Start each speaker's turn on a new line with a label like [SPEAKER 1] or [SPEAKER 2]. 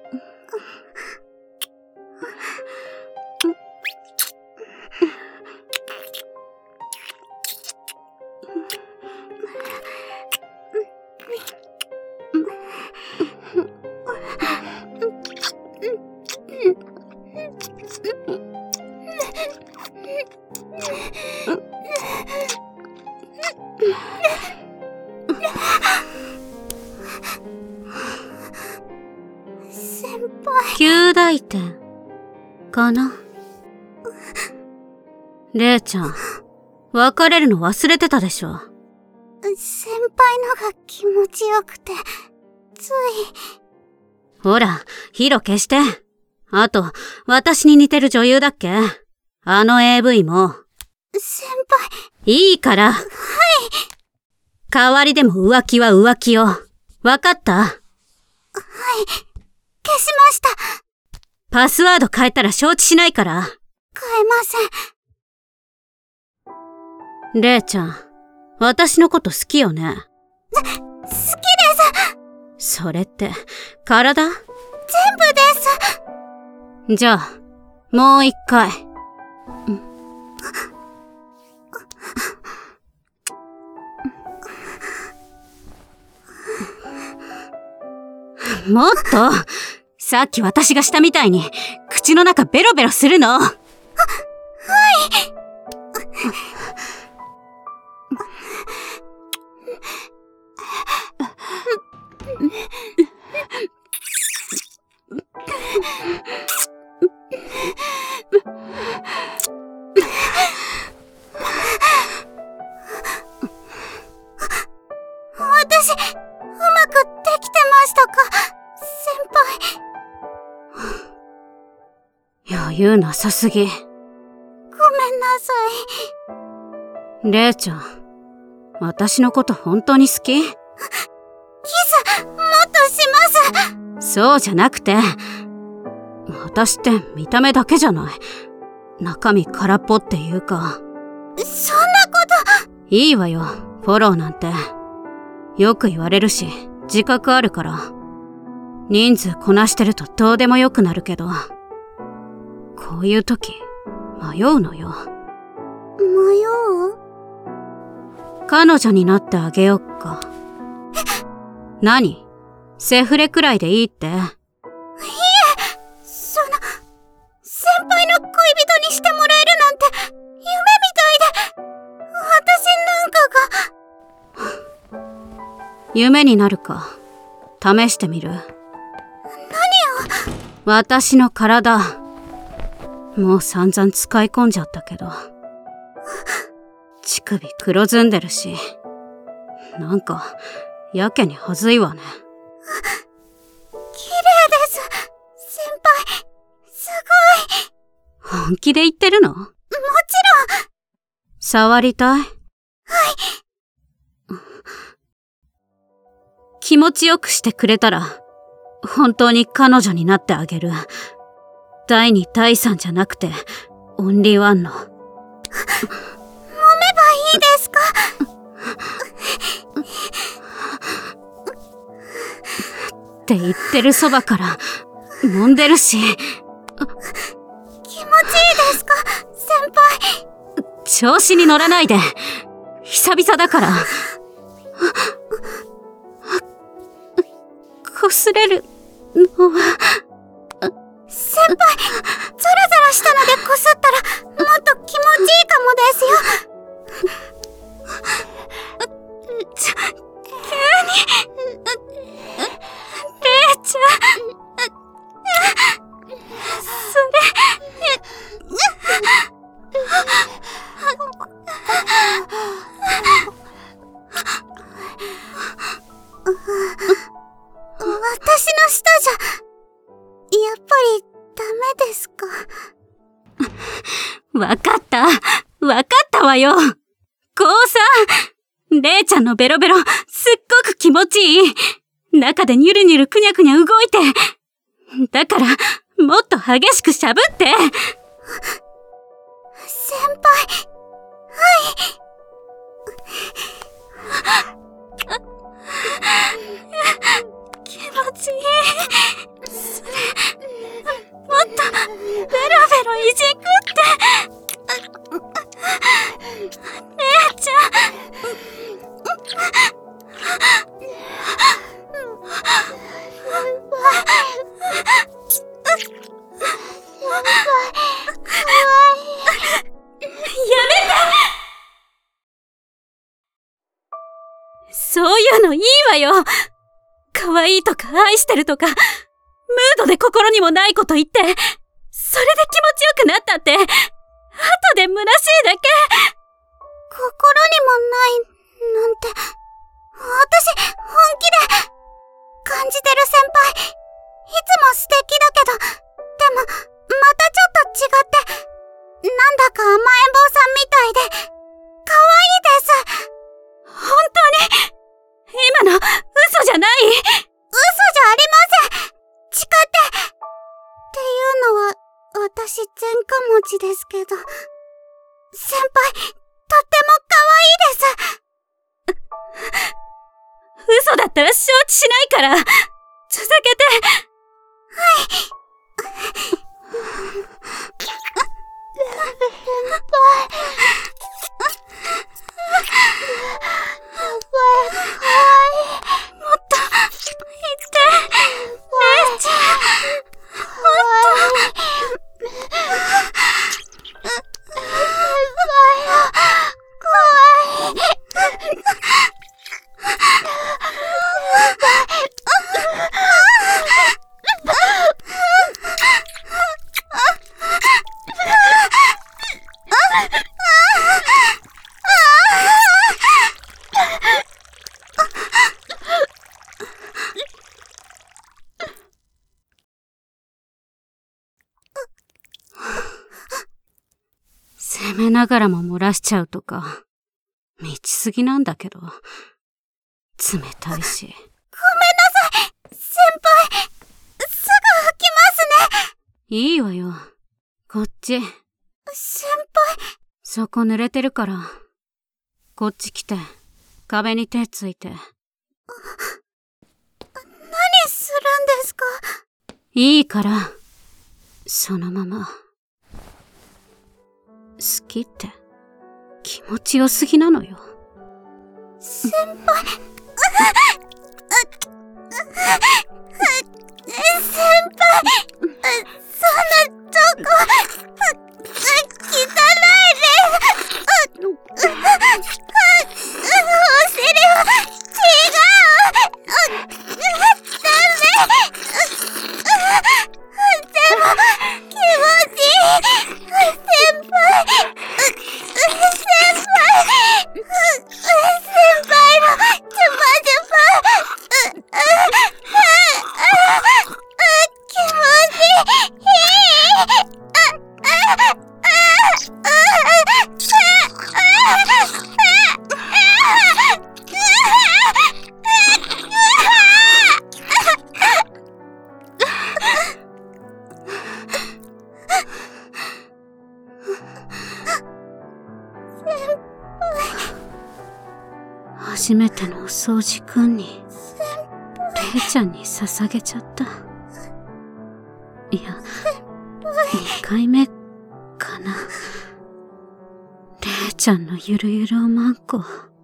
[SPEAKER 1] 及第点かな。レイちゃん、別れるの忘れてたでしょ。
[SPEAKER 2] 先輩のが気持ちよくて、つい。
[SPEAKER 1] ほら、ヒロ消して。あと、私に似てる女優だっけ？あの AV も。
[SPEAKER 2] 先輩。
[SPEAKER 1] いいから。
[SPEAKER 2] はい。
[SPEAKER 1] 代わりでも浮気は浮気よ。わかった？はい。
[SPEAKER 2] 消しました。
[SPEAKER 1] パスワード変えたら承知しないから。
[SPEAKER 2] 変えま
[SPEAKER 1] せん。レイちゃん、私のこと好きよね。
[SPEAKER 2] 好きです。
[SPEAKER 1] それって、体？
[SPEAKER 2] 全部です。
[SPEAKER 1] じゃあ、もう一回。もっと、さっき私がしたみたいに、口の中ベロベロするの。はい。
[SPEAKER 2] 私、うまくできてましたか？先
[SPEAKER 1] 輩。余裕なさすぎ。
[SPEAKER 2] ごめんなさ
[SPEAKER 1] い。レイちゃん、私のこと本当に好き？
[SPEAKER 2] キス、もっとします。
[SPEAKER 1] そうじゃなくて、私って見た目だけじゃない。中身空っぽっていうか。
[SPEAKER 2] そんなこと。
[SPEAKER 1] いいわよ、フォローなんて。よく言われるし、自覚あるから。人数こなしてるとどうでもよくなるけど、こういう時、迷うのよ。
[SPEAKER 2] 迷う？
[SPEAKER 1] 彼女になってあげよっか。何？セフレくらいでいいって？いえ、
[SPEAKER 2] 先輩の恋人にしてもらえるなんて、夢みたいで、私なんかが。
[SPEAKER 1] 夢になるか、試してみる？
[SPEAKER 2] 何を？
[SPEAKER 1] 私の体、もう散々使い込んじゃったけど、乳首黒ずんでるし、なんか、やけにはずいわね。
[SPEAKER 2] 綺麗です。先輩、す
[SPEAKER 1] ごい。本気で言ってるの？もち
[SPEAKER 2] ろん。
[SPEAKER 1] 触りたい？
[SPEAKER 2] はい。
[SPEAKER 1] 気持ちよくしてくれたら、本当に彼女になってあげる。第2、第3じゃなくて、オンリーワンの。揉めば
[SPEAKER 2] いいですか？
[SPEAKER 1] って言ってるそばから揉んでるし。
[SPEAKER 2] 気持ちいいですか？先輩。
[SPEAKER 1] 調子に乗らないで。久々だから。擦れるのは。
[SPEAKER 2] 先輩、ザラザラしたのでこすったらもっと気持ちいいかもですよ。
[SPEAKER 1] 急に。レイちゃん。
[SPEAKER 2] 私の舌じゃ、やっぱりダメですか？
[SPEAKER 1] わかったわよ。こうさ、レイちゃんのベロベロ、すっごく気持ちいい。中でニュルニュルくにゃくにゃ動いて。だから、もっと激しくしゃぶって。
[SPEAKER 2] 先輩、はい。
[SPEAKER 1] 気持ちいい。それそういうのいいわよ。可愛いとか愛してるとか、ムードで心にもないこと言って、それで気持ちよくなったって、後で虚しいだけ。
[SPEAKER 2] 心にもないなんて、私本気で感じてる先輩、いつも素敵だけど、でもまたちょっと違って、なんだか甘えん坊さんみたいで可愛いです。
[SPEAKER 1] 本当に今の嘘じゃない？
[SPEAKER 2] 嘘じゃありません。誓ってっていうのは私前科持ちですけど、先輩とっても可愛いです。
[SPEAKER 1] 嘘だったら承知しないから、続けて。
[SPEAKER 2] はい。先輩。もっと言って、姉ちゃん。もっと。
[SPEAKER 1] 責めながらも漏らしちゃうとか、道すぎなんだけど、冷たいし。
[SPEAKER 2] ごめんなさい、先輩。すぐ拭きますね。
[SPEAKER 1] いいわよ。こっち。
[SPEAKER 2] 先輩。
[SPEAKER 1] そこ濡れてるから、こっち来て、壁に手ついて。
[SPEAKER 2] 何するんですか？
[SPEAKER 1] いいから、そのまま。好きって気持ちよすぎなのよ。
[SPEAKER 2] 先輩。先輩、そんなとこ汚いで。お尻は違う。ダメ。でも気持ちいい。先輩。先輩のチュパチュパ。気持ちいい。
[SPEAKER 1] 初めてのお掃除くんに、レイちゃんに捧げちゃった。いや、2回目かな。レイちゃんのゆるゆるおまんこ。